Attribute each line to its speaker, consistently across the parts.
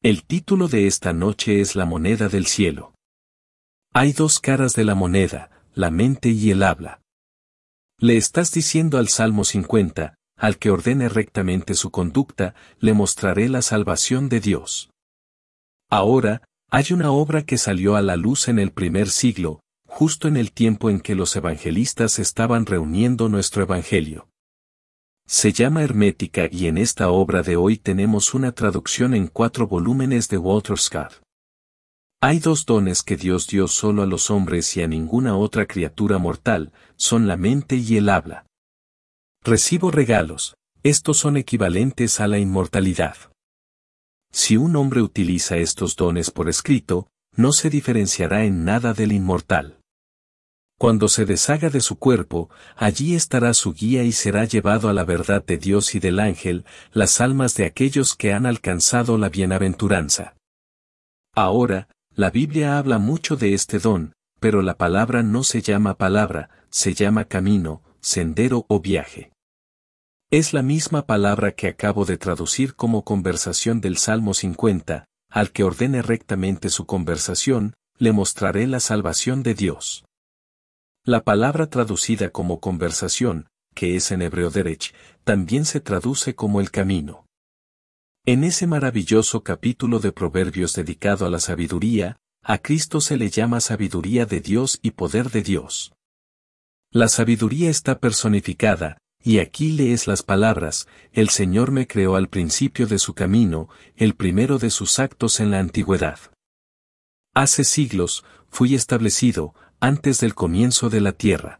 Speaker 1: El título de esta noche es La moneda del cielo. Hay dos caras de la moneda, la mente y el habla. Le estás diciendo al Salmo 50, al que ordene rectamente su conducta, le mostraré la salvación de Dios. Ahora, hay una obra que salió a la luz en el primer siglo, justo en el tiempo en que los evangelistas estaban reuniendo nuestro evangelio. Se llama Hermética y en esta obra de hoy tenemos una traducción en 4 volúmenes de Walter Scott. Hay dos dones que Dios dio solo a los hombres y a ninguna otra criatura mortal, son la mente y el habla. Recibo regalos, estos son equivalentes a la inmortalidad. Si un hombre utiliza estos dones por escrito, no se diferenciará en nada del inmortal. Cuando se deshaga de su cuerpo, allí estará su guía y será llevado a la verdad de Dios y del ángel, las almas de aquellos que han alcanzado la bienaventuranza. Ahora, la Biblia habla mucho de este don, pero la palabra no se llama palabra, se llama camino, sendero o viaje. Es la misma palabra que acabo de traducir como conversación del Salmo 50, al que ordene rectamente su conversación, le mostraré la salvación de Dios. La palabra traducida como conversación, que es en hebreo derech, también se traduce como el camino. En ese maravilloso capítulo de Proverbios dedicado a la sabiduría, a Cristo se le llama sabiduría de Dios y poder de Dios. La sabiduría está personificada, y aquí lees las palabras, el Señor me creó al principio de su camino, el primero de sus actos en la antigüedad. Hace siglos, fui establecido, antes del comienzo de la tierra.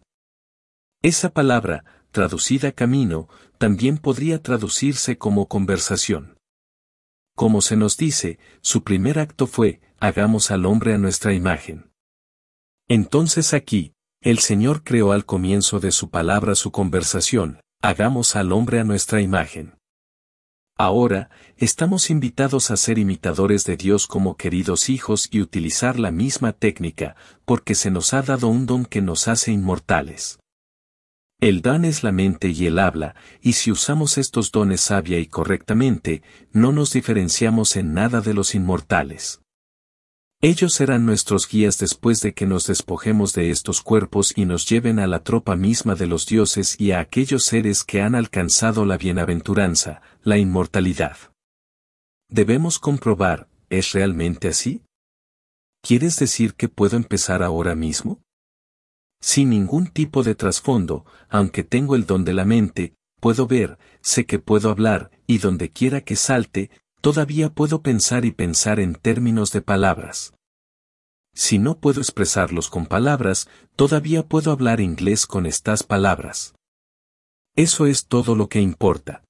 Speaker 1: Esa palabra, traducida camino, también podría traducirse como conversación. Como se nos dice, su primer acto fue, hagamos al hombre a nuestra imagen. Entonces aquí, el Señor creó al comienzo de su palabra su conversación, hagamos al hombre a nuestra imagen. Ahora, estamos invitados a ser imitadores de Dios como queridos hijos y utilizar la misma técnica, porque se nos ha dado un don que nos hace inmortales. El don es la mente y el habla, y si usamos estos dones sabia y correctamente, no nos diferenciamos en nada de los inmortales. Ellos serán nuestros guías después de que nos despojemos de estos cuerpos y nos lleven a la tropa misma de los dioses y a aquellos seres que han alcanzado la bienaventuranza, la inmortalidad. Debemos comprobar, ¿es realmente así? ¿Quieres decir que puedo empezar ahora mismo? Sin ningún tipo de trasfondo, aunque tengo el don de la mente, puedo ver, sé que puedo hablar, y donde quiera que salte, todavía puedo pensar y pensar en términos de palabras. Si no puedo expresarlos con palabras, todavía puedo hablar inglés con estas palabras. Eso es todo lo que importa.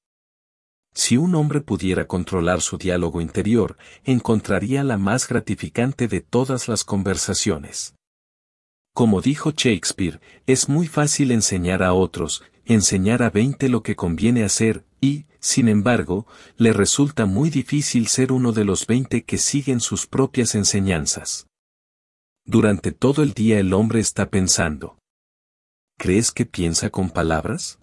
Speaker 1: Si un hombre pudiera controlar su diálogo interior, encontraría la más gratificante de todas las conversaciones. Como dijo Shakespeare, es muy fácil enseñar a otros, enseñar a 20 lo que conviene hacer, y, sin embargo, le resulta muy difícil ser uno de los 20 que siguen sus propias enseñanzas. Durante todo el día el hombre está pensando. ¿Crees que piensa con palabras?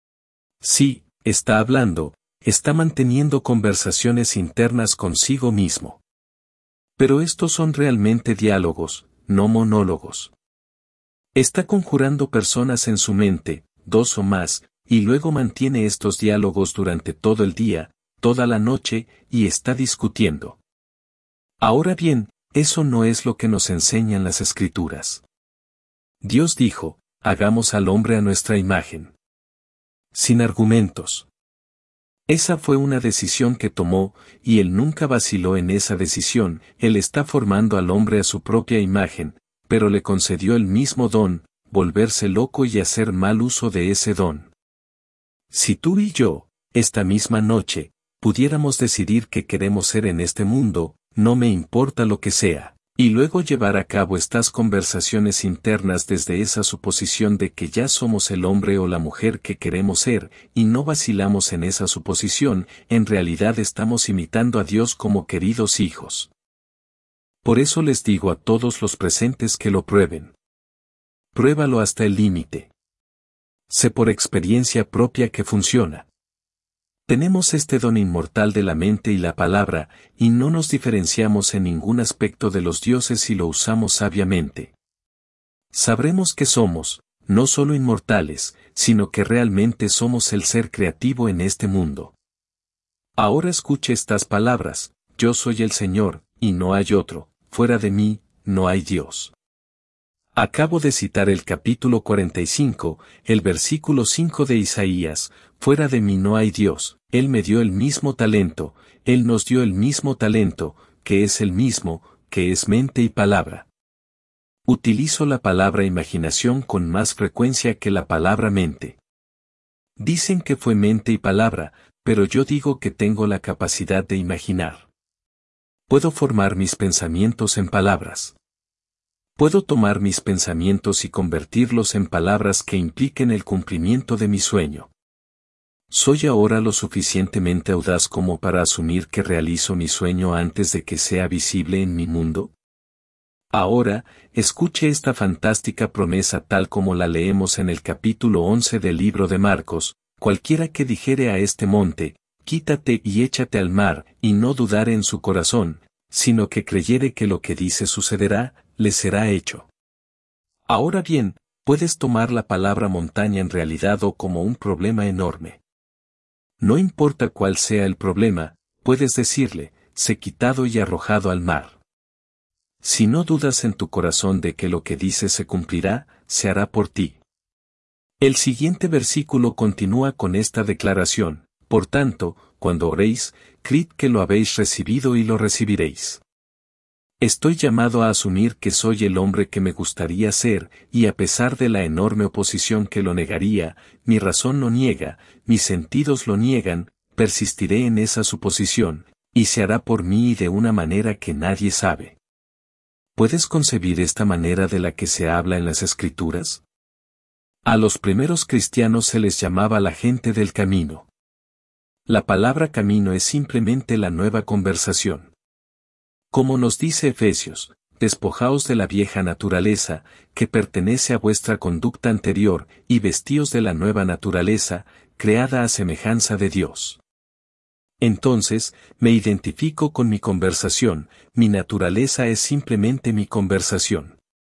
Speaker 1: Sí, está hablando, está manteniendo conversaciones internas consigo mismo. Pero estos son realmente diálogos, no monólogos. Está conjurando personas en su mente, 2 o más, y luego mantiene estos diálogos durante todo el día, toda la noche, y está discutiendo. Ahora bien, eso no es lo que nos enseñan las Escrituras. Dios dijo, hagamos al hombre a nuestra imagen. Sin argumentos. Esa fue una decisión que tomó, y él nunca vaciló en esa decisión, él está formando al hombre a su propia imagen, pero le concedió el mismo don, volverse loco y hacer mal uso de ese don. Si tú y yo, esta misma noche, pudiéramos decidir qué queremos ser en este mundo, no me importa lo que sea, y luego llevar a cabo estas conversaciones internas desde esa suposición de que ya somos el hombre o la mujer que queremos ser, y no vacilamos en esa suposición, en realidad estamos imitando a Dios como queridos hijos. Por eso les digo a todos los presentes que lo prueben. Pruébalo hasta el límite. Sé por experiencia propia que funciona. Tenemos este don inmortal de la mente y la palabra, y no nos diferenciamos en ningún aspecto de los dioses si lo usamos sabiamente. Sabremos que somos, no solo inmortales, sino que realmente somos el ser creativo en este mundo. Ahora escuche estas palabras: yo soy el Señor, y no hay otro, fuera de mí, no hay Dios. Acabo de citar el capítulo 45, el versículo 5 de Isaías: fuera de mí no hay Dios. Él me dio el mismo talento, Él nos dio el mismo talento, que es el mismo, que es mente y palabra. Utilizo la palabra imaginación con más frecuencia que la palabra mente. Dicen que fue mente y palabra, pero yo digo que tengo la capacidad de imaginar. Puedo formar mis pensamientos en palabras. Puedo tomar mis pensamientos y convertirlos en palabras que impliquen el cumplimiento de mi sueño. ¿Soy ahora lo suficientemente audaz como para asumir que realizo mi sueño antes de que sea visible en mi mundo? Ahora, escuche esta fantástica promesa tal como la leemos en el capítulo 11 del libro de Marcos: cualquiera que dijere a este monte, quítate y échate al mar, y no dudare en su corazón, sino que creyere que lo que dice sucederá, le será hecho. Ahora bien, puedes tomar la palabra montaña en realidad o como un problema enorme. No importa cuál sea el problema, puedes decirle: sé quitado y arrojado al mar. Si no dudas en tu corazón de que lo que dices se cumplirá, se hará por ti. El siguiente versículo continúa con esta declaración: por tanto, cuando oréis, creed que lo habéis recibido y lo recibiréis. Estoy llamado a asumir que soy el hombre que me gustaría ser, y a pesar de la enorme oposición que lo negaría, mi razón lo niega, mis sentidos lo niegan, persistiré en esa suposición, y se hará por mí y de una manera que nadie sabe. ¿Puedes concebir esta manera de la que se habla en las Escrituras? A los primeros cristianos se les llamaba la gente del camino. La palabra camino es simplemente la nueva conversación. Como nos dice Efesios: despojaos de la vieja naturaleza, que pertenece a vuestra conducta anterior, y vestíos de la nueva naturaleza, creada a semejanza de Dios. Entonces, me identifico con mi conversación, mi naturaleza es simplemente mi conversación.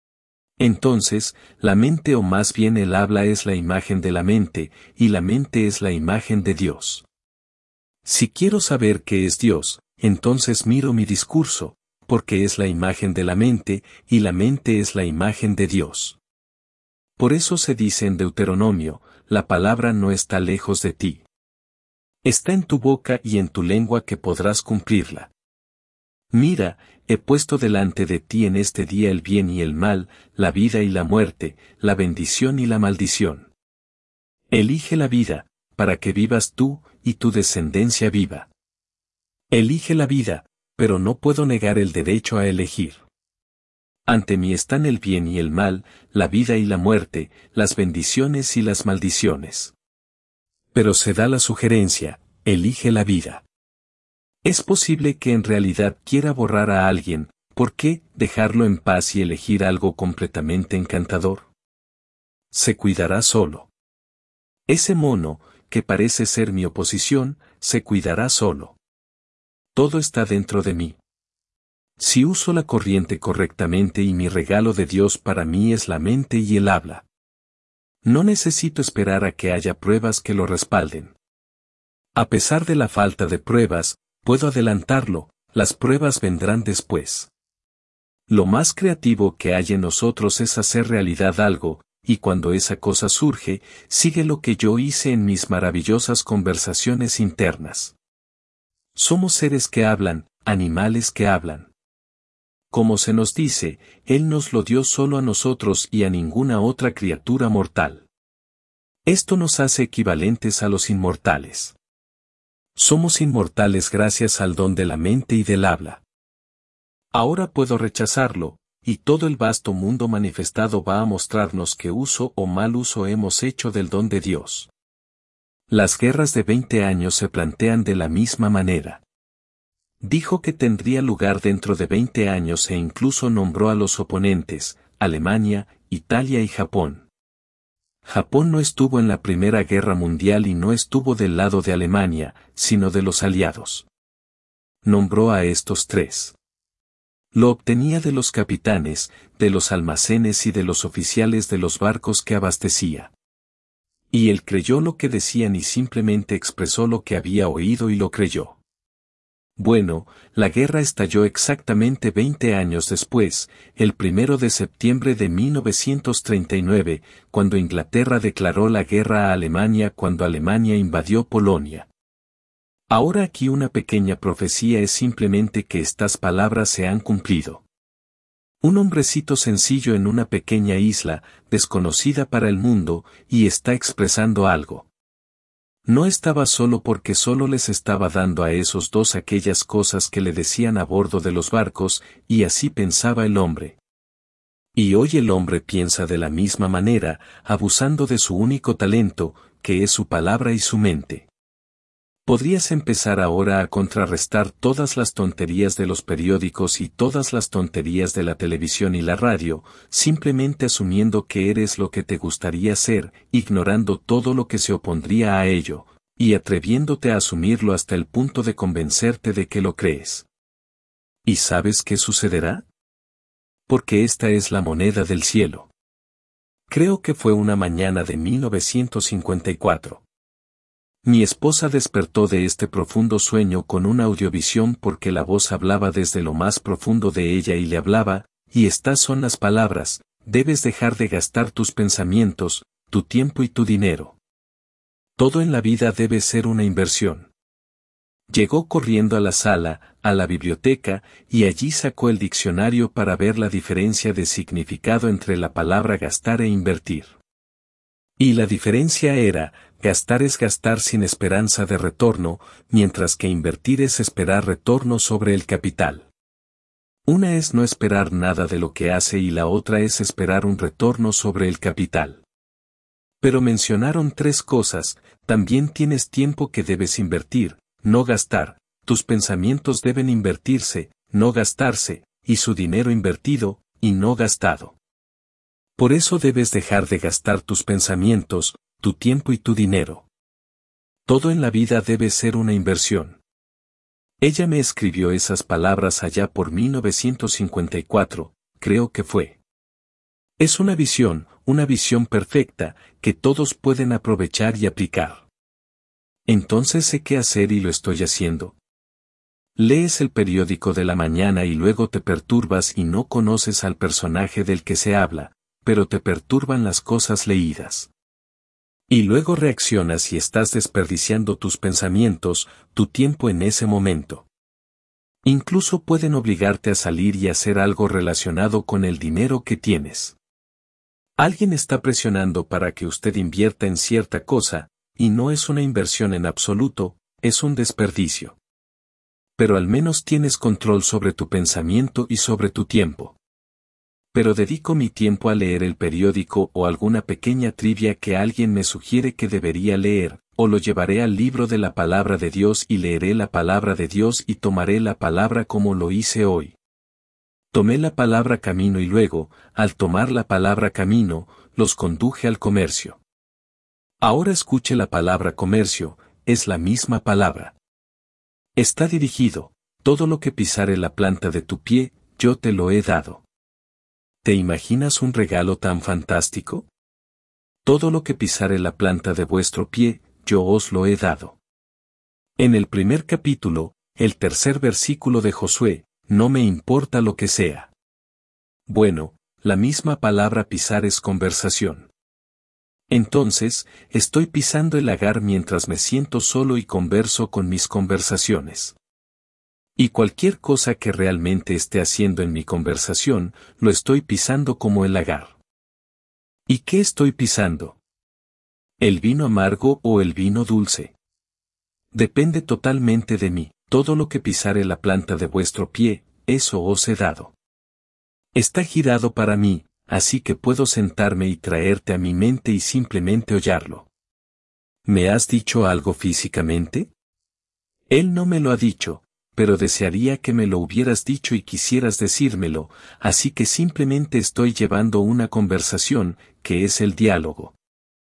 Speaker 1: Entonces, la mente o más bien el habla es la imagen de la mente, y la mente es la imagen de Dios. Si quiero saber qué es Dios, entonces miro mi discurso, porque es la imagen de la mente, y la mente es la imagen de Dios. Por eso se dice en Deuteronomio: la palabra no está lejos de ti. Está en tu boca y en tu lengua que podrás cumplirla. Mira, he puesto delante de ti en este día el bien y el mal, la vida y la muerte, la bendición y la maldición. Elige la vida, para que vivas tú, y tu descendencia viva. Elige la vida, pero no puedo negar el derecho a elegir. Ante mí están el bien y el mal, la vida y la muerte, las bendiciones y las maldiciones. Pero se da la sugerencia: elige la vida. Es posible que en realidad quiera borrar a alguien. ¿Por qué dejarlo en paz y elegir algo completamente encantador? Se cuidará solo. Ese mono, que parece ser mi oposición, se cuidará solo. Todo está dentro de mí. Si uso la corriente correctamente y mi regalo de Dios para mí es la mente y el habla. No necesito esperar a que haya pruebas que lo respalden. A pesar de la falta de pruebas, puedo adelantarlo: las pruebas vendrán después. Lo más creativo que hay en nosotros es hacer realidad algo, y cuando esa cosa surge, sigue lo que yo hice en mis maravillosas conversaciones internas. Somos seres que hablan, animales que hablan. Como se nos dice, Él nos lo dio solo a nosotros y a ninguna otra criatura mortal. Esto nos hace equivalentes a los inmortales. Somos inmortales gracias al don de la mente y del habla. Ahora puedo rechazarlo, y todo el vasto mundo manifestado va a mostrarnos qué uso o mal uso hemos hecho del don de Dios. Las guerras de 20 años se plantean de la misma manera. Dijo que tendría lugar dentro de 20 años e incluso nombró a los oponentes: Alemania, Italia y Japón. Japón no estuvo en la Primera Guerra Mundial y no estuvo del lado de Alemania, sino de los aliados. Nombró a estos tres. Lo obtenía de los capitanes, de los almacenes y de los oficiales de los barcos que abastecía. Y él creyó lo que decían y simplemente expresó lo que había oído y lo creyó. Bueno, la guerra estalló exactamente 20 años después, el 1 de septiembre de 1939, cuando Inglaterra declaró la guerra a Alemania cuando Alemania invadió Polonia. Ahora aquí una pequeña profecía es simplemente que estas palabras se han cumplido. Un hombrecito sencillo en una pequeña isla, desconocida para el mundo, y está expresando algo. No estaba solo porque solo les estaba dando a esos dos aquellas cosas que le decían a bordo de los barcos, y así pensaba el hombre. Y hoy el hombre piensa de la misma manera, abusando de su único talento, que es su palabra y su mente. Podrías empezar ahora a contrarrestar todas las tonterías de los periódicos y todas las tonterías de la televisión y la radio, simplemente asumiendo que eres lo que te gustaría ser, ignorando todo lo que se opondría a ello, y atreviéndote a asumirlo hasta el punto de convencerte de que lo crees. ¿Y sabes qué sucederá? Porque esta es la moneda del cielo. Creo que fue una mañana de 1954. Mi esposa despertó de este profundo sueño con una audiovisión porque la voz hablaba desde lo más profundo de ella y le hablaba, y estas son las palabras: debes dejar de gastar tus pensamientos, tu tiempo y tu dinero. Todo en la vida debe ser una inversión. Llegó corriendo a la sala, a la biblioteca, y allí sacó el diccionario para ver la diferencia de significado entre la palabra gastar e invertir. Y la diferencia era: gastar es gastar sin esperanza de retorno, mientras que invertir es esperar retorno sobre el capital. Una es no esperar nada de lo que hace y la otra es esperar un retorno sobre el capital. Pero mencionaron tres cosas: también tienes tiempo que debes invertir, no gastar, tus pensamientos deben invertirse, no gastarse, y su dinero invertido, y no gastado. Por eso debes dejar de gastar tus pensamientos, tu tiempo y tu dinero. Todo en la vida debe ser una inversión. Ella me escribió esas palabras allá por 1954, creo que fue. Es una visión perfecta, que todos pueden aprovechar y aplicar. Entonces sé qué hacer y lo estoy haciendo. Lees el periódico de la mañana y luego te perturbas y no conoces al personaje del que se habla, pero te perturban las cosas leídas. Y luego reaccionas y estás desperdiciando tus pensamientos, tu tiempo en ese momento. Incluso pueden obligarte a salir y hacer algo relacionado con el dinero que tienes. Alguien está presionando para que usted invierta en cierta cosa, y no es una inversión en absoluto, es un desperdicio. Pero al menos tienes control sobre tu pensamiento y sobre tu tiempo. Pero dedico mi tiempo a leer el periódico o alguna pequeña trivia que alguien me sugiere que debería leer, o lo llevaré al libro de la palabra de Dios y leeré la palabra de Dios y tomaré la palabra como lo hice hoy. Tomé la palabra camino y luego, al tomar la palabra camino, los conduje al comercio. Ahora escuche la palabra comercio, es la misma palabra. Está dirigido: todo lo que pisare la planta de tu pie, yo te lo he dado. ¿Te imaginas un regalo tan fantástico? Todo lo que pisare la planta de vuestro pie, yo os lo he dado. En el primer capítulo, el tercer versículo de Josué: no me importa lo que sea. Bueno, la misma palabra pisar es conversación. Entonces, estoy pisando el lagar mientras me siento solo y converso con mis conversaciones. Y cualquier cosa que realmente esté haciendo en mi conversación, lo estoy pisando como el lagar. ¿Y qué estoy pisando? ¿El vino amargo o el vino dulce? Depende totalmente de mí. Todo lo que pisare la planta de vuestro pie, eso os he dado. Está girado para mí, así que puedo sentarme y traerte a mi mente y simplemente hollarlo. ¿Me has dicho algo físicamente? Él no me lo ha dicho, pero desearía que me lo hubieras dicho y quisieras decírmelo, así que simplemente estoy llevando una conversación, que es el diálogo.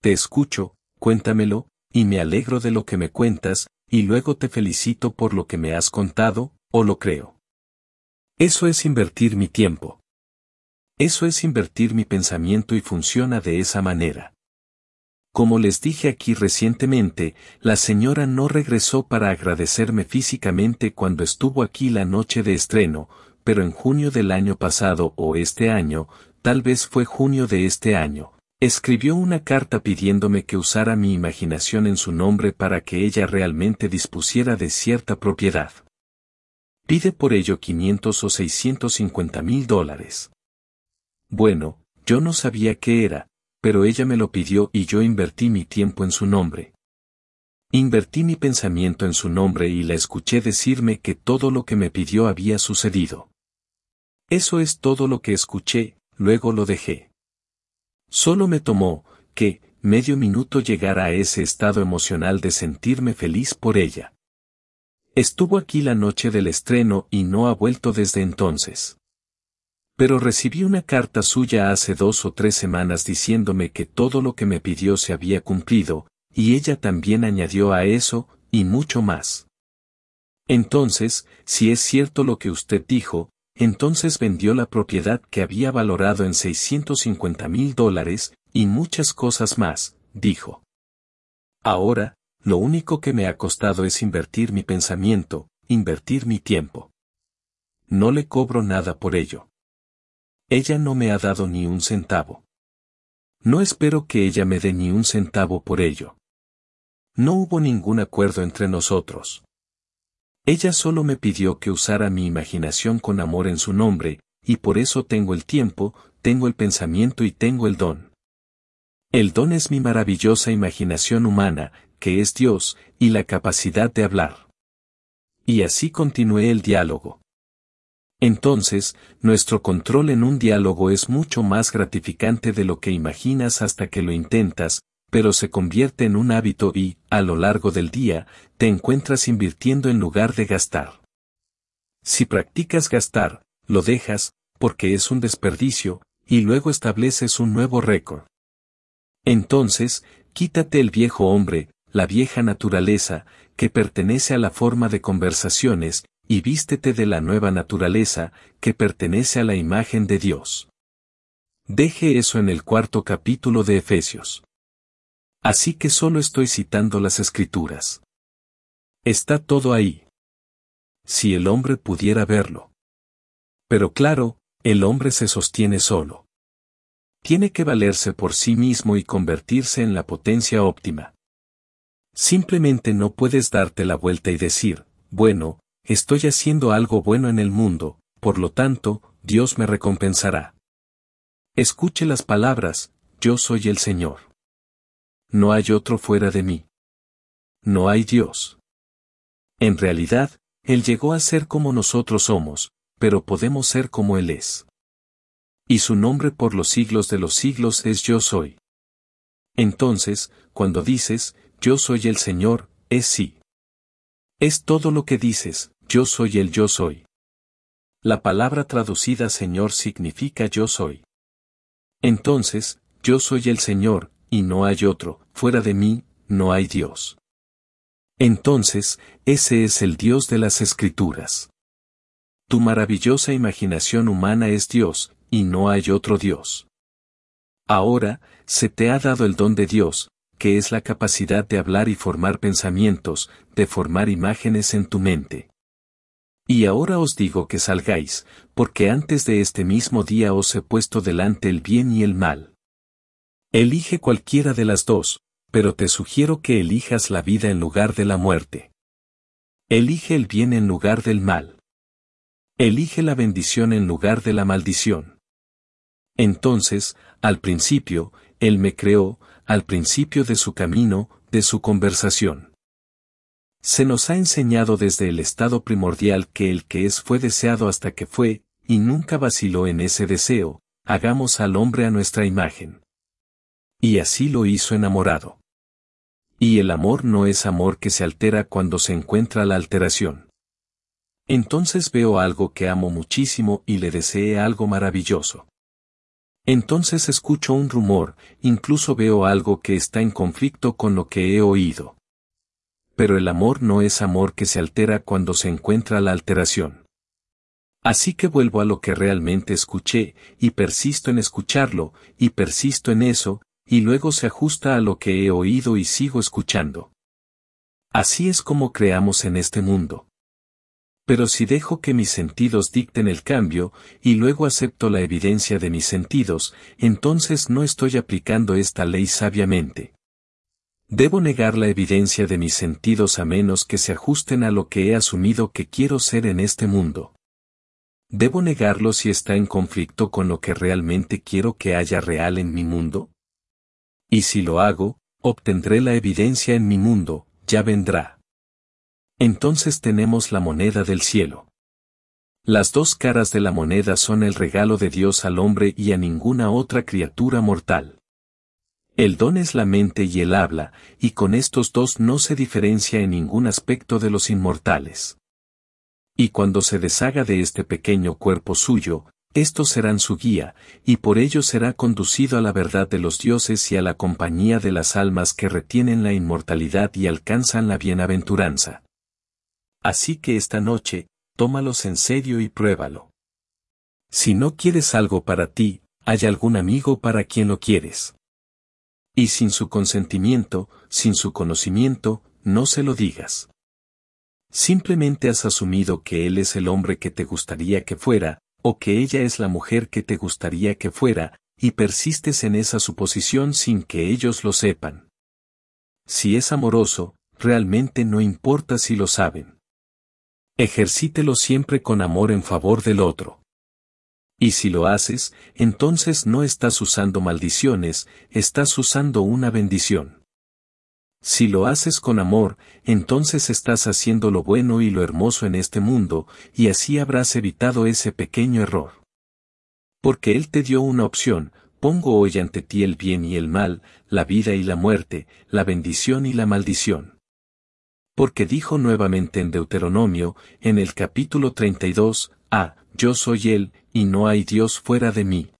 Speaker 1: Te escucho, cuéntamelo, y me alegro de lo que me cuentas, y luego te felicito por lo que me has contado, o lo creo. Eso es invertir mi tiempo. Eso es invertir mi pensamiento y funciona de esa manera. Como les dije aquí recientemente, la señora no regresó para agradecerme físicamente cuando estuvo aquí la noche de estreno, pero en junio del año pasado o este año, tal vez fue junio de este año, escribió una carta pidiéndome que usara mi imaginación en su nombre para que ella realmente dispusiera de cierta propiedad. Pide por ello 500 o 650,000 dólares. Bueno, yo no sabía qué era, pero ella me lo pidió y yo invertí mi tiempo en su nombre. Invertí mi pensamiento en su nombre y la escuché decirme que todo lo que me pidió había sucedido. Eso es todo lo que escuché, luego lo dejé. Solo me tomó, medio minuto llegar a ese estado emocional de sentirme feliz por ella. Estuvo aquí la noche del estreno y no ha vuelto desde entonces. Pero recibí una carta suya hace 2 o 3 semanas diciéndome que todo lo que me pidió se había cumplido, y ella también añadió a eso, y mucho más. Entonces, si es cierto lo que usted dijo, entonces vendió la propiedad que había valorado en 650,000 dólares, y muchas cosas más, dijo. Ahora, lo único que me ha costado es invertir mi pensamiento, invertir mi tiempo. No le cobro nada por ello. Ella no me ha dado ni un centavo. No espero que ella me dé ni un centavo por ello. No hubo ningún acuerdo entre nosotros. Ella solo me pidió que usara mi imaginación con amor en su nombre, y por eso tengo el tiempo, tengo el pensamiento y tengo el don. El don es mi maravillosa imaginación humana, que es Dios, y la capacidad de hablar. Y así continué el diálogo. Entonces, nuestro control en un diálogo es mucho más gratificante de lo que imaginas hasta que lo intentas, pero se convierte en un hábito y, a lo largo del día, te encuentras invirtiendo en lugar de gastar. Si practicas gastar, lo dejas, porque es un desperdicio, y luego estableces un nuevo récord. Entonces, quítate el viejo hombre, la vieja naturaleza, que pertenece a la forma de conversaciones, y vístete de la nueva naturaleza, que pertenece a la imagen de Dios. Deje eso en el 4º capítulo de Efesios. Así que solo estoy citando las Escrituras. Está todo ahí. Si el hombre pudiera verlo. Pero claro, el hombre se sostiene solo. Tiene que valerse por sí mismo y convertirse en la potencia óptima. Simplemente no puedes darte la vuelta y decir, bueno, estoy haciendo algo bueno en el mundo, por lo tanto, Dios me recompensará. Escuche las palabras, yo soy el Señor. No hay otro fuera de mí. No hay Dios. En realidad, Él llegó a ser como nosotros somos, pero podemos ser como Él es. Y su nombre por los siglos de los siglos es Yo soy. Entonces, cuando dices, yo soy el Señor, es sí. Es todo lo que dices, yo soy el yo soy. La palabra traducida Señor significa yo soy. Entonces, yo soy el Señor, y no hay otro, fuera de mí, no hay Dios. Entonces, ese es el Dios de las Escrituras. Tu maravillosa imaginación humana es Dios, y no hay otro Dios. Ahora, se te ha dado el don de Dios, que es la capacidad de hablar y formar pensamientos, de formar imágenes en tu mente. Y ahora os digo que salgáis, porque antes de este mismo día os he puesto delante el bien y el mal. Elige cualquiera de las dos, pero te sugiero que elijas la vida en lugar de la muerte. Elige el bien en lugar del mal. Elige la bendición en lugar de la maldición. Entonces, al principio, Él me creó, al principio de su camino, de su conversación. Se nos ha enseñado desde el estado primordial que el que es fue deseado hasta que fue, y nunca vaciló en ese deseo, hagamos al hombre a nuestra imagen. Y así lo hizo enamorado. Y el amor no es amor que se altera cuando se encuentra la alteración. Entonces veo algo que amo muchísimo y le deseé algo maravilloso. Entonces escucho un rumor, incluso veo algo que está en conflicto con lo que he oído. Pero el amor no es amor que se altera cuando se encuentra la alteración. Así que vuelvo a lo que realmente escuché, y persisto en escucharlo, y persisto en eso, y luego se ajusta a lo que he oído y sigo escuchando. Así es como creamos en este mundo. Pero si dejo que mis sentidos dicten el cambio, y luego acepto la evidencia de mis sentidos, entonces no estoy aplicando esta ley sabiamente. Debo negar la evidencia de mis sentidos a menos que se ajusten a lo que he asumido que quiero ser en este mundo. ¿Debo negarlo si está en conflicto con lo que realmente quiero que haya real en mi mundo? Y si lo hago, obtendré la evidencia en mi mundo, ya vendrá. Entonces tenemos la moneda del cielo. Las dos caras de la moneda son el regalo de Dios al hombre y a ninguna otra criatura mortal. El don es la mente y el habla, y con estos dos no se diferencia en ningún aspecto de los inmortales. Y cuando se deshaga de este pequeño cuerpo suyo, estos serán su guía, y por ello será conducido a la verdad de los dioses y a la compañía de las almas que retienen la inmortalidad y alcanzan la bienaventuranza. Así que esta noche, tómalos en serio y pruébalo. Si no quieres algo para ti, hay algún amigo para quien lo quieres. Y sin su consentimiento, sin su conocimiento, no se lo digas. Simplemente has asumido que él es el hombre que te gustaría que fuera, o que ella es la mujer que te gustaría que fuera, y persistes en esa suposición sin que ellos lo sepan. Si es amoroso, realmente no importa si lo saben. Ejercítelo siempre con amor en favor del otro. Y si lo haces, entonces no estás usando maldiciones, estás usando una bendición. Si lo haces con amor, entonces estás haciendo lo bueno y lo hermoso en este mundo, y así habrás evitado ese pequeño error. Porque Él te dio una opción: pongo hoy ante ti el bien y el mal, la vida y la muerte, la bendición y la maldición. Porque dijo nuevamente en Deuteronomio, en el capítulo 32, yo soy Él, y no hay Dios fuera de mí.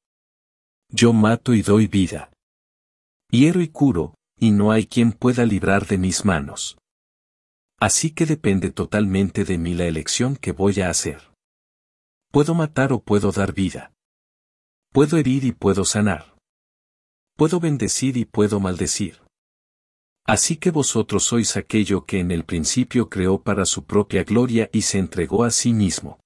Speaker 1: Yo mato y doy vida. Hiero y curo, y no hay quien pueda librar de mis manos. Así que depende totalmente de mí la elección que voy a hacer. Puedo matar o puedo dar vida. Puedo herir y puedo sanar. Puedo bendecir y puedo maldecir. Así que vosotros sois aquello que en el principio creó para su propia gloria y se entregó a sí mismo.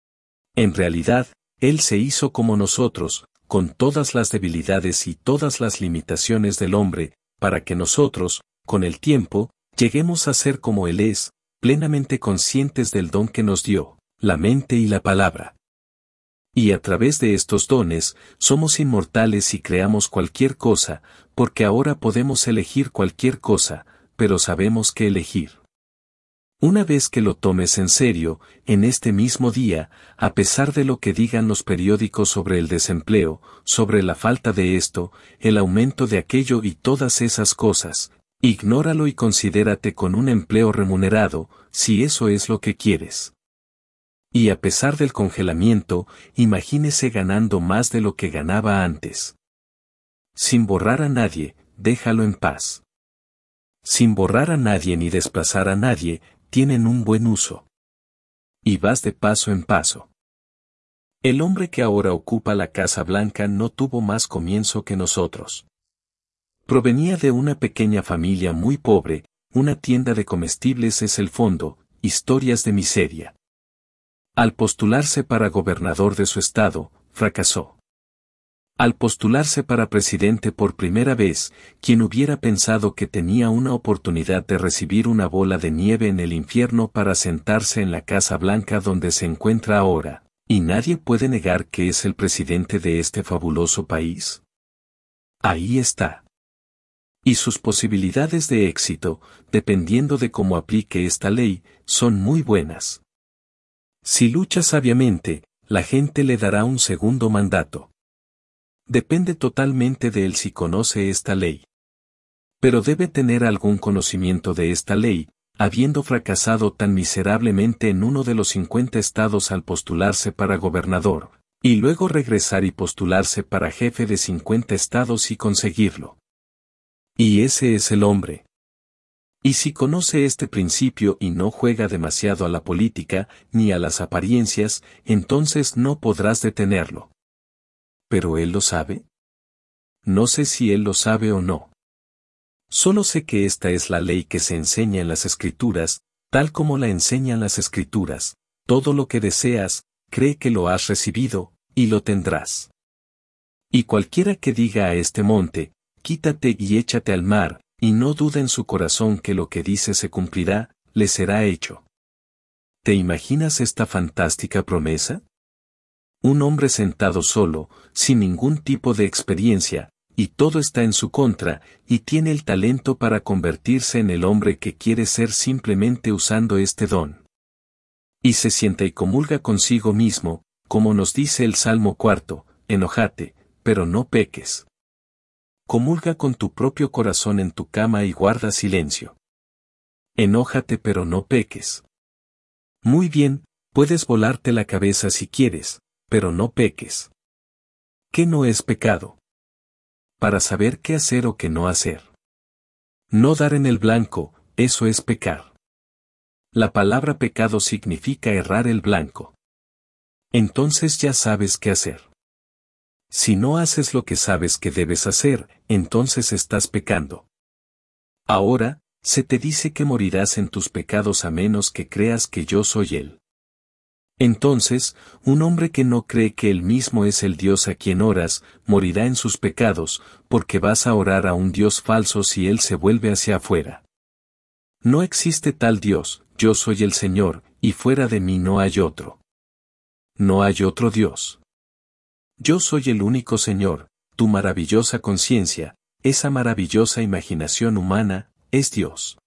Speaker 1: En realidad, Él se hizo como nosotros, con todas las debilidades y todas las limitaciones del hombre, para que nosotros, con el tiempo, lleguemos a ser como Él es, plenamente conscientes del don que nos dio, la mente y la palabra. Y a través de estos dones, somos inmortales y creamos cualquier cosa, porque ahora podemos elegir cualquier cosa, pero sabemos qué elegir. Una vez que lo tomes en serio, en este mismo día, a pesar de lo que digan los periódicos sobre el desempleo, sobre la falta de esto, el aumento de aquello y todas esas cosas, ignóralo y considérate con un empleo remunerado, si eso es lo que quieres. Y a pesar del congelamiento, imagínese ganando más de lo que ganaba antes. Sin borrar a nadie, déjalo en paz. Sin borrar a nadie ni desplazar a nadie, tienen un buen uso. Y vas de paso en paso. El hombre que ahora ocupa la Casa Blanca no tuvo más comienzo que nosotros. Provenía de una pequeña familia muy pobre, una tienda de comestibles es el fondo, historias de miseria. Al postularse para gobernador de su estado, fracasó. Al postularse para presidente por primera vez, quien hubiera pensado que tenía una oportunidad de recibir una bola de nieve en el infierno para sentarse en la Casa Blanca donde se encuentra ahora, y nadie puede negar que es el presidente de este fabuloso país. Ahí está. Y sus posibilidades de éxito, dependiendo de cómo aplique esta ley, son muy buenas. Si lucha sabiamente, la gente le dará un segundo mandato. Depende totalmente de él si conoce esta ley. Pero debe tener algún conocimiento de esta ley, habiendo fracasado tan miserablemente en uno de los 50 estados al postularse para gobernador, Y luego regresar y postularse para jefe de 50 estados y conseguirlo. Y ese es el hombre. Y si conoce este principio y no juega demasiado a la política, ni a las apariencias, entonces no podrás detenerlo. ¿Pero él lo sabe? No sé si él lo sabe o no. Solo sé que esta es la ley que se enseña en las Escrituras, tal como la enseñan las Escrituras. Todo lo que deseas, cree que lo has recibido, y lo tendrás. Y cualquiera que diga a este monte, quítate y échate al mar, y no duda en su corazón que lo que dice se cumplirá, le será hecho. ¿Te imaginas esta fantástica promesa? Un hombre sentado solo, sin ningún tipo de experiencia, y todo está en su contra, y tiene el talento para convertirse en el hombre que quiere ser simplemente usando este don. Y se sienta y comulga consigo mismo, como nos dice el Salmo 4, enójate, pero no peques. Comulga con tu propio corazón en tu cama y guarda silencio. Enójate pero no peques. Muy bien, puedes volarte la cabeza si quieres, pero no peques. ¿Qué no es pecado? Para saber qué hacer o qué no hacer. No dar en el blanco, eso es pecar. La palabra pecado significa errar el blanco. Entonces ya sabes qué hacer. Si no haces lo que sabes que debes hacer, entonces estás pecando. Ahora, se te dice que morirás en tus pecados a menos que creas que yo soy Él. Entonces, un hombre que no cree que Él mismo es el Dios a quien oras, morirá en sus pecados, porque vas a orar a un Dios falso si Él se vuelve hacia afuera. No existe tal Dios, yo soy el Señor, y fuera de mí no hay otro. No hay otro Dios. Yo soy el único Señor, tu maravillosa conciencia, esa maravillosa imaginación humana, es Dios.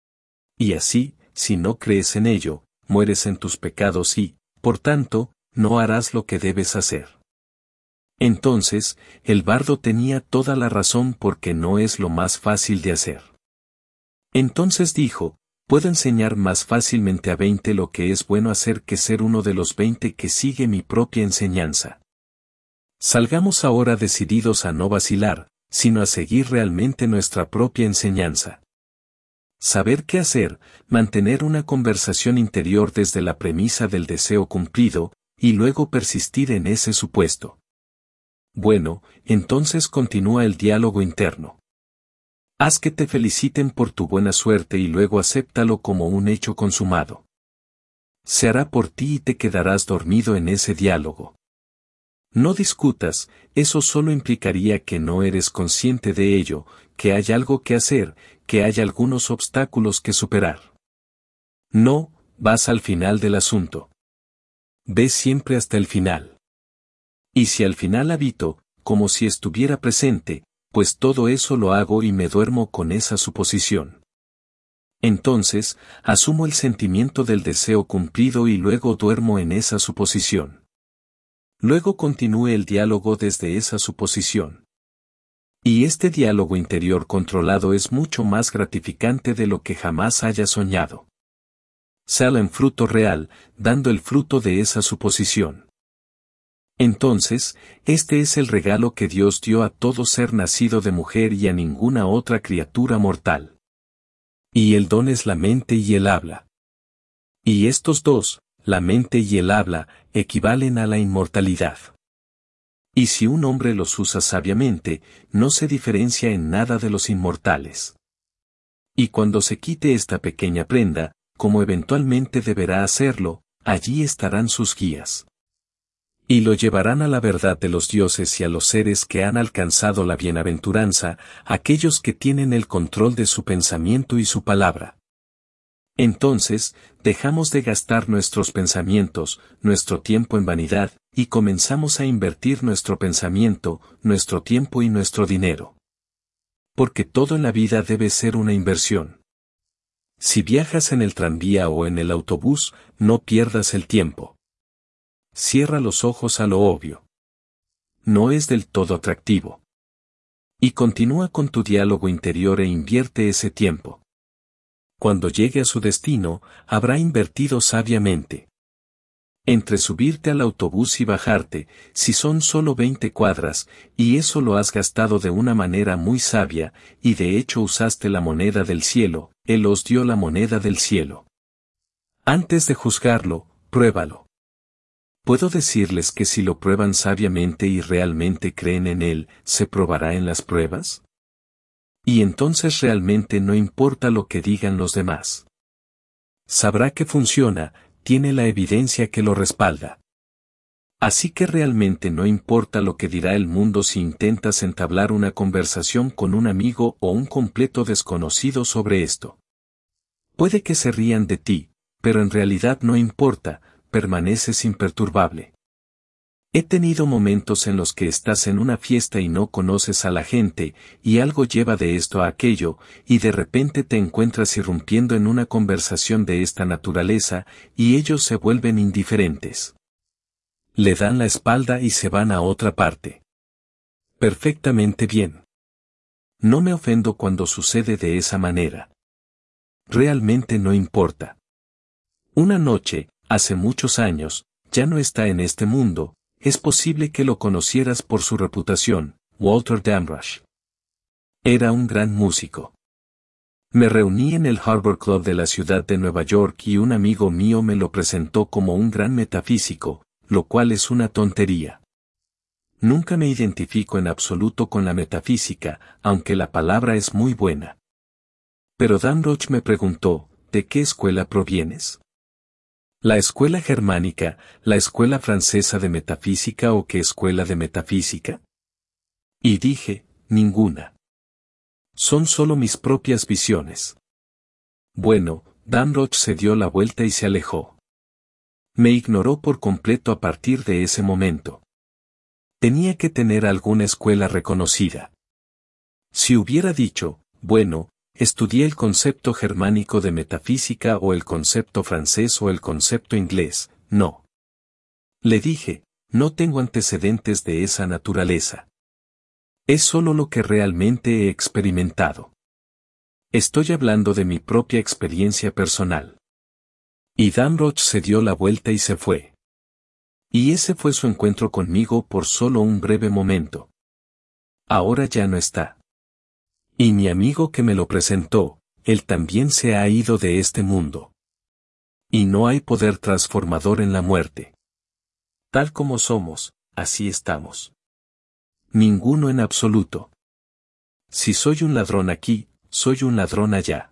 Speaker 1: Y así, si no crees en ello, mueres en tus pecados y, por tanto, no harás lo que debes hacer. Entonces, el bardo tenía toda la razón porque no es lo más fácil de hacer. Entonces dijo, puedo enseñar más fácilmente a 20 lo que es bueno hacer que ser uno de los 20 que sigue mi propia enseñanza. Salgamos ahora decididos a no vacilar, sino a seguir realmente nuestra propia enseñanza. Saber qué hacer, mantener una conversación interior desde la premisa del deseo cumplido, y luego persistir en ese supuesto. Bueno, entonces continúa el diálogo interno. Haz que te feliciten por tu buena suerte y luego acéptalo como un hecho consumado. Se hará por ti y te quedarás dormido en ese diálogo. No discutas, eso solo implicaría que no eres consciente de ello, que hay algo que hacer, que hay algunos obstáculos que superar. No, vas al final del asunto. Ve siempre hasta el final. Y si al final habito, como si estuviera presente, pues todo eso lo hago y me duermo con esa suposición. Entonces, asumo el sentimiento del deseo cumplido y luego duermo en esa suposición. Luego continúe el diálogo desde esa suposición. Y este diálogo interior controlado es mucho más gratificante de lo que jamás haya soñado. Sale en fruto real, dando el fruto de esa suposición. Entonces, este es el regalo que Dios dio a todo ser nacido de mujer y a ninguna otra criatura mortal. Y el don es la mente y el habla. Y estos dos, la mente y el habla, equivalen a la inmortalidad. Y si un hombre los usa sabiamente, no se diferencia en nada de los inmortales. Y cuando se quite esta pequeña prenda, como eventualmente deberá hacerlo, allí estarán sus guías. Y lo llevarán a la verdad de los dioses y a los seres que han alcanzado la bienaventuranza, aquellos que tienen el control de su pensamiento y su palabra. Entonces, dejamos de gastar nuestros pensamientos, nuestro tiempo en vanidad, y comenzamos a invertir nuestro pensamiento, nuestro tiempo y nuestro dinero. Porque todo en la vida debe ser una inversión. Si viajas en el tranvía o en el autobús, no pierdas el tiempo. Cierra los ojos a lo obvio. No es del todo atractivo. Y continúa con tu diálogo interior e invierte ese tiempo. Cuando llegue a su destino, habrá invertido sabiamente. Entre subirte al autobús y bajarte, si son solo 20 cuadras, y eso lo has gastado de una manera muy sabia, y de hecho usaste la moneda del cielo, Él os dio la moneda del cielo. Antes de juzgarlo, pruébalo. Puedo decirles que si lo prueban sabiamente y realmente creen en Él, ¿se probará en las pruebas? Y entonces realmente no importa lo que digan los demás. Sabrá que funciona, tiene la evidencia que lo respalda. Así que realmente no importa lo que dirá el mundo si intentas entablar una conversación con un amigo o un completo desconocido sobre esto. Puede que se rían de ti, pero en realidad no importa, permaneces imperturbable. He tenido momentos en los que estás en una fiesta y no conoces a la gente, y algo lleva de esto a aquello, y de repente te encuentras irrumpiendo en una conversación de esta naturaleza, y ellos se vuelven indiferentes. Le dan la espalda y se van a otra parte. Perfectamente bien. No me ofendo cuando sucede de esa manera. Realmente no importa. Una noche, hace muchos años, ya no está en este mundo. Es posible que lo conocieras por su reputación, Walter Damrosch. Era un gran músico. Me reuní en el Harbor Club de la ciudad de Nueva York y un amigo mío me lo presentó como un gran metafísico, lo cual es una tontería. Nunca me identifico en absoluto con la metafísica, aunque la palabra es muy buena. Pero Damrosch me preguntó, ¿de qué escuela provienes? ¿La escuela germánica, la escuela francesa de metafísica o qué escuela de metafísica? Y dije, ninguna. Son solo mis propias visiones. Bueno, Damrosch se dio la vuelta y se alejó. Me ignoró por completo a partir de ese momento. Tenía que tener alguna escuela reconocida. Si hubiera dicho, bueno, estudié el concepto germánico de metafísica o el concepto francés o el concepto inglés, no. Le dije, no tengo antecedentes de esa naturaleza. Es solo lo que realmente he experimentado. Estoy hablando de mi propia experiencia personal. Y Damrosch se dio la vuelta y se fue. Y ese fue su encuentro conmigo por solo un breve momento. Ahora ya no está. Y mi amigo que me lo presentó, él también se ha ido de este mundo. Y no hay poder transformador en la muerte. Tal como somos, así estamos. Ninguno en absoluto. Si soy un ladrón aquí, soy un ladrón allá.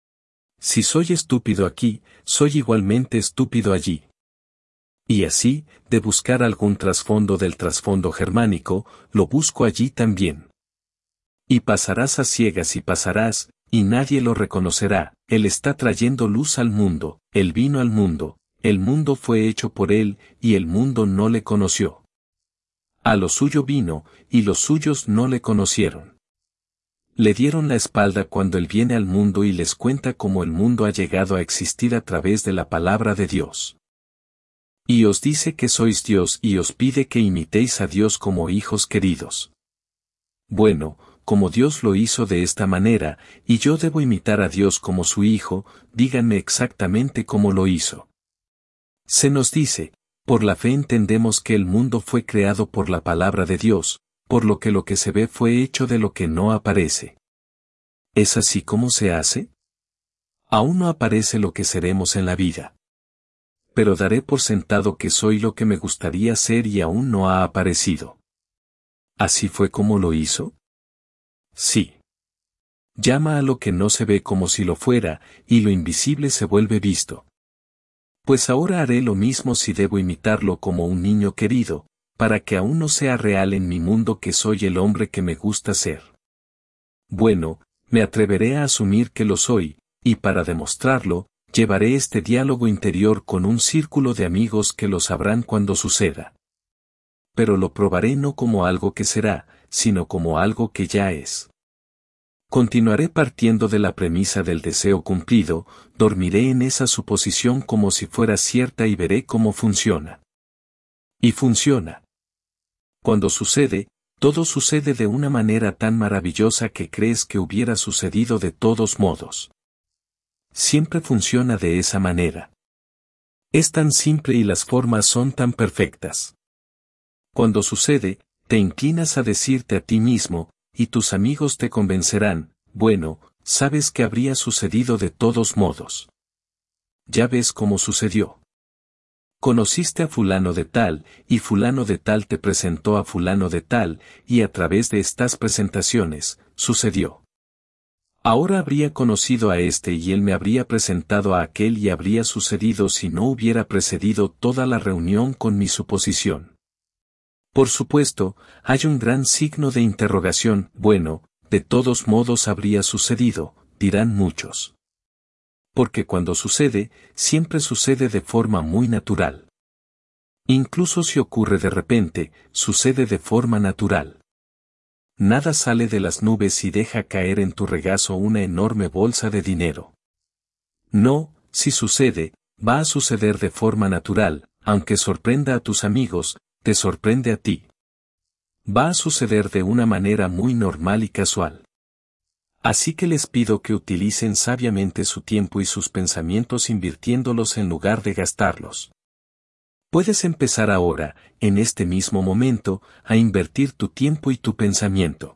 Speaker 1: Si soy estúpido aquí, soy igualmente estúpido allí. Y así, de buscar algún trasfondo del trasfondo germánico, lo busco allí también. Y pasarás a ciegas y pasarás, y nadie lo reconocerá. Él está trayendo luz al mundo, él vino al mundo, el mundo fue hecho por él, y el mundo no le conoció. A lo suyo vino, y los suyos no le conocieron. Le dieron la espalda cuando él viene al mundo y les cuenta cómo el mundo ha llegado a existir a través de la palabra de Dios. Y os dice que sois Dios y os pide que imitéis a Dios como hijos queridos. Bueno, como Dios lo hizo de esta manera, y yo debo imitar a Dios como su hijo, díganme exactamente cómo lo hizo. Se nos dice, por la fe entendemos que el mundo fue creado por la palabra de Dios, por lo que se ve fue hecho de lo que no aparece. ¿Es así como se hace? Aún no aparece lo que seremos en la vida. Pero daré por sentado que soy lo que me gustaría ser y aún no ha aparecido. ¿Así fue como lo hizo? Sí. Llama a lo que no se ve como si lo fuera, y lo invisible se vuelve visto. Pues ahora haré lo mismo si debo imitarlo como un niño querido, para que aún no sea real en mi mundo que soy el hombre que me gusta ser. Bueno, me atreveré a asumir que lo soy, y para demostrarlo, llevaré este diálogo interior con un círculo de amigos que lo sabrán cuando suceda. Pero lo probaré no como algo que será, sino como algo que ya es. Continuaré partiendo de la premisa del deseo cumplido, dormiré en esa suposición como si fuera cierta y veré cómo funciona. Y funciona. Cuando sucede, todo sucede de una manera tan maravillosa que crees que hubiera sucedido de todos modos. Siempre funciona de esa manera. Es tan simple y las formas son tan perfectas. Cuando sucede, te inclinas a decirte a ti mismo, y tus amigos te convencerán, bueno, sabes que habría sucedido de todos modos. Ya ves cómo sucedió. Conociste a fulano de tal, y fulano de tal te presentó a fulano de tal, y a través de estas presentaciones, sucedió. Ahora habría conocido a este y él me habría presentado a aquel y habría sucedido si no hubiera precedido toda la reunión con mi suposición. Por supuesto, hay un gran signo de interrogación, bueno, de todos modos habría sucedido, dirán muchos. Porque cuando sucede, siempre sucede de forma muy natural. Incluso si ocurre de repente, sucede de forma natural. Nada sale de las nubes y deja caer en tu regazo una enorme bolsa de dinero. No, si sucede, va a suceder de forma natural, aunque sorprenda a tus amigos, te sorprende a ti. Va a suceder de una manera muy normal y casual. Así que les pido que utilicen sabiamente su tiempo y sus pensamientos invirtiéndolos en lugar de gastarlos. Puedes empezar ahora, en este mismo momento, a invertir tu tiempo y tu pensamiento.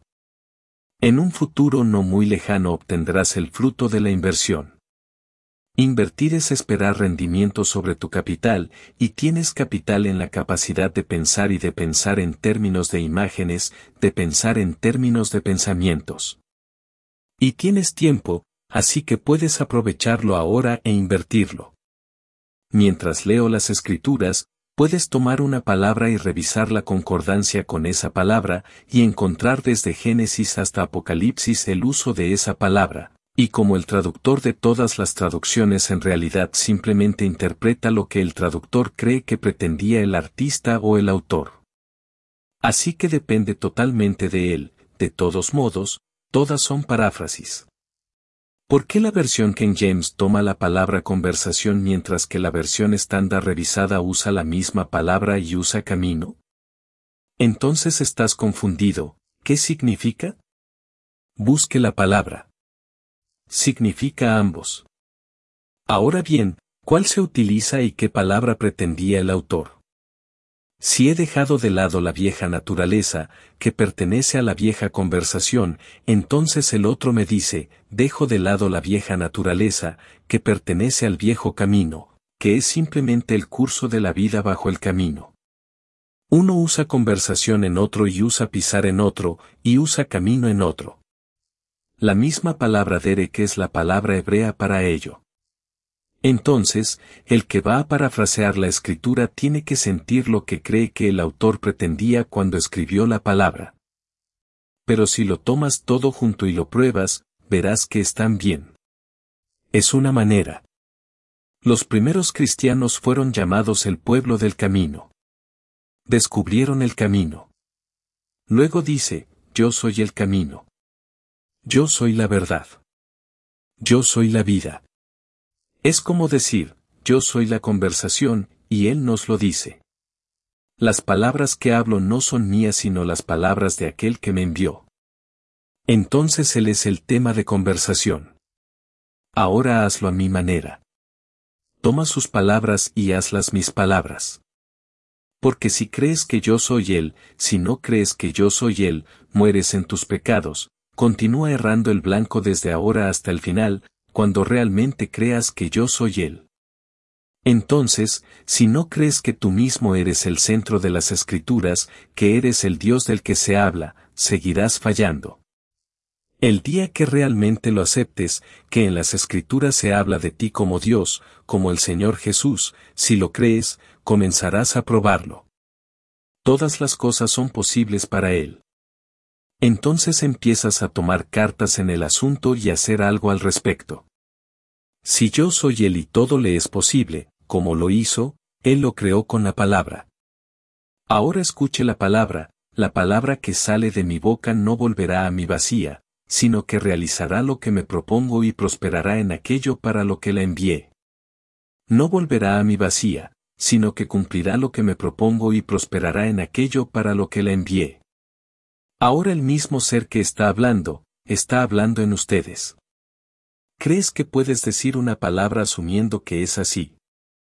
Speaker 1: En un futuro no muy lejano obtendrás el fruto de la inversión. Invertir es esperar rendimiento sobre tu capital, y tienes capital en la capacidad de pensar y de pensar en términos de imágenes, de pensar en términos de pensamientos. Y tienes tiempo, así que puedes aprovecharlo ahora e invertirlo. Mientras leo las Escrituras, puedes tomar una palabra y revisar la concordancia con esa palabra, y encontrar desde Génesis hasta Apocalipsis el uso de esa palabra, y como el traductor de todas las traducciones en realidad simplemente interpreta lo que el traductor cree que pretendía el artista o el autor. Así que depende totalmente de él, de todos modos, todas son paráfrasis. ¿Por qué la versión King James toma la palabra conversación mientras que la versión estándar revisada usa la misma palabra y usa camino? Entonces estás confundido, ¿qué significa? Busque la palabra. Significa ambos. Ahora bien, ¿cuál se utiliza y qué palabra pretendía el autor? Si he dejado de lado la vieja naturaleza, que pertenece a la vieja conversación, entonces el otro me dice, dejo de lado la vieja naturaleza, que pertenece al viejo camino, que es simplemente el curso de la vida bajo el camino. Uno usa conversación en otro y usa pisar en otro, y usa camino en otro. La misma palabra derek es la palabra hebrea para ello. Entonces, el que va a parafrasear la escritura tiene que sentir lo que cree que el autor pretendía cuando escribió la palabra. Pero si lo tomas todo junto y lo pruebas, verás que están bien. Es una manera. Los primeros cristianos fueron llamados el pueblo del camino. Descubrieron el camino. Luego dice, yo soy el camino. Yo soy la verdad. Yo soy la vida. Es como decir, yo soy la conversación, y Él nos lo dice. Las palabras que hablo no son mías sino las palabras de aquel que me envió. Entonces Él es el tema de conversación. Ahora hazlo a mi manera. Toma sus palabras y hazlas mis palabras. Porque si crees que yo soy Él, si no crees que yo soy Él, mueres en tus pecados, continúa errando el blanco desde ahora hasta el final, cuando realmente creas que yo soy Él. Entonces, si no crees que tú mismo eres el centro de las Escrituras, que eres el Dios del que se habla, seguirás fallando. El día que realmente lo aceptes, que en las Escrituras se habla de ti como Dios, como el Señor Jesús, si lo crees, comenzarás a probarlo. Todas las cosas son posibles para Él. Entonces empiezas a tomar cartas en el asunto y hacer algo al respecto. Si yo soy Él y todo le es posible, como lo hizo, Él lo creó con la palabra. Ahora escuche la palabra que sale de mi boca no volverá a mi vacía, sino que realizará lo que me propongo y prosperará en aquello para lo que la envié. No volverá a mi vacía, sino que cumplirá lo que me propongo y prosperará en aquello para lo que la envié. Ahora el mismo ser que está hablando en ustedes. ¿Crees que puedes decir una palabra asumiendo que es así?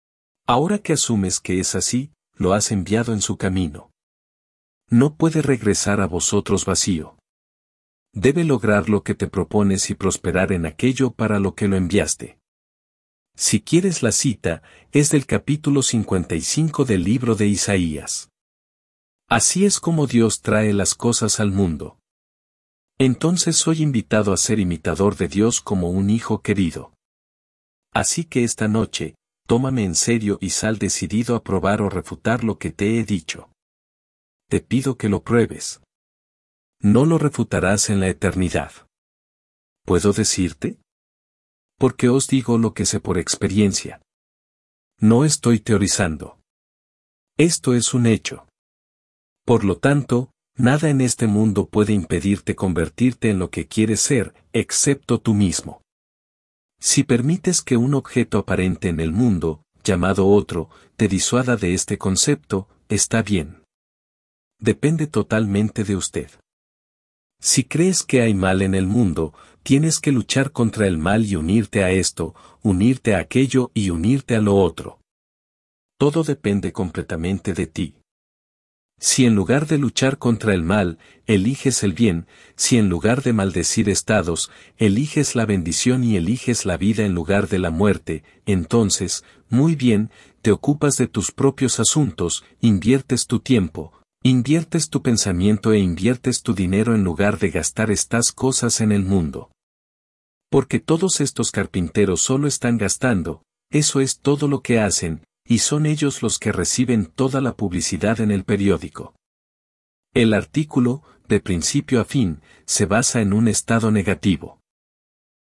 Speaker 1: Ahora que asumes que es así, lo has enviado en su camino. No puede regresar a vosotros vacío. Debe lograr lo que te propones y prosperar en aquello para lo que lo enviaste. Si quieres la cita, es del capítulo 55 del libro de Isaías. Así es como Dios trae las cosas al mundo. Entonces soy invitado a ser imitador de Dios como un hijo querido. Así que esta noche, tómame en serio y sal decidido a probar o refutar lo que te he dicho. Te pido que lo pruebes. No lo refutarás en la eternidad. ¿Puedo decirte? Porque os digo lo que sé por experiencia. No estoy teorizando. Esto es un hecho. Por lo tanto, nada en este mundo puede impedirte convertirte en lo que quieres ser, excepto tú mismo. Si permites que un objeto aparente en el mundo, llamado otro, te disuada de este concepto, está bien. Depende totalmente de usted. Si crees que hay mal en el mundo, tienes que luchar contra el mal y unirte a esto, unirte a aquello y unirte a lo otro. Todo depende completamente de ti. Si en lugar de luchar contra el mal, eliges el bien, si en lugar de maldecir estados, eliges la bendición y eliges la vida en lugar de la muerte, entonces, muy bien, te ocupas de tus propios asuntos, inviertes tu tiempo, inviertes tu pensamiento e inviertes tu dinero en lugar de gastar estas cosas en el mundo. Porque todos estos carpinteros solo están gastando, eso es todo lo que hacen, y son ellos los que reciben toda la publicidad en el periódico. El artículo, de principio a fin, se basa en un estado negativo.